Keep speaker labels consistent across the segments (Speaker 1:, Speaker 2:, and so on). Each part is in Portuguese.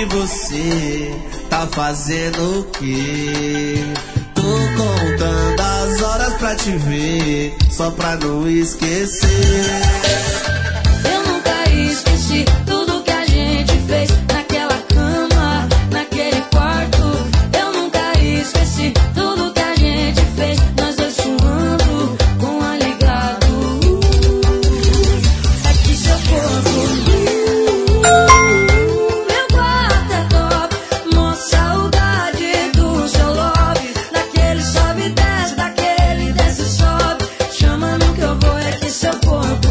Speaker 1: E você tá fazendo o quê? Tô contando as horas pra te ver, só pra não esquecer.
Speaker 2: Eu nunca esqueci tudo que a gente fez naquela cama, naquele quarto. Eu nunca esqueci tudo que a gente fez, nós dois suando com a ligado. É que seu corpo, meu quarto é top, mó saudade do seu lobby, daquele sobe e desce, daquele desce e sobe, chama no que eu vou, é que seu corpo.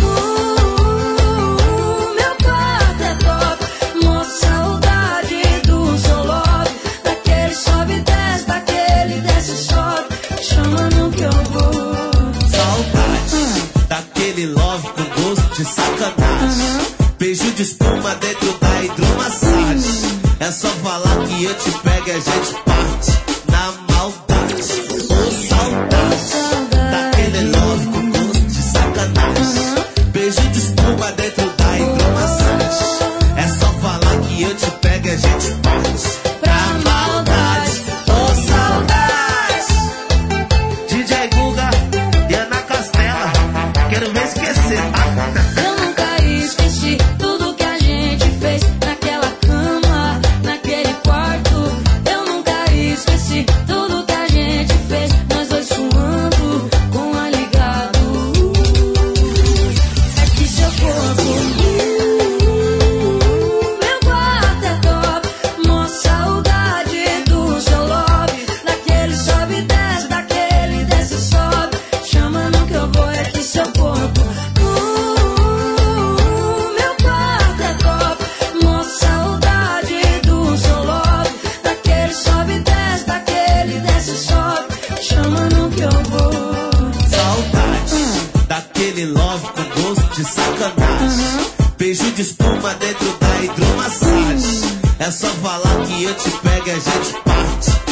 Speaker 2: Meu quarto é top, mó saudade do seu lobby, daquele sobe e desce, daquele desce e sobe, chama no que eu vou.
Speaker 1: Saudade daquele love com gosto de sacanagem. Beijo de espuma dentro da hidromassagem. É só falar que eu te pego e a gente parte na maldade. Oh, saudade daquele love com gosto de sacanagem. Beijo de espuma dentro da hidromassagem. É só falar que eu te pego e a gente parte pra maldade. Oh, saudade. DJ Guga e Ana Castela, quero ver esquecer, tá?
Speaker 2: Eu nunca esqueci tudo que a gente fez naquela cama, naquele quarto. Eu nunca esqueci tudo que a gente fez, nós dois suando com a ligado. É que seu corpo, meu quarto é top, mó saudade do seu lobby, daquele sobe e desce, daquele desce e sobe, chama no que eu vou, é que seu corpo. Meu quarto é top, mó saudade do seu lobby, daquele sobe e desce, daquele desce e sobe, chama no que eu vou.
Speaker 1: Saudade daquele love com gosto de sacanagem. Beijo de espuma dentro da hidromassagem. É só falar que eu te pego e a gente parte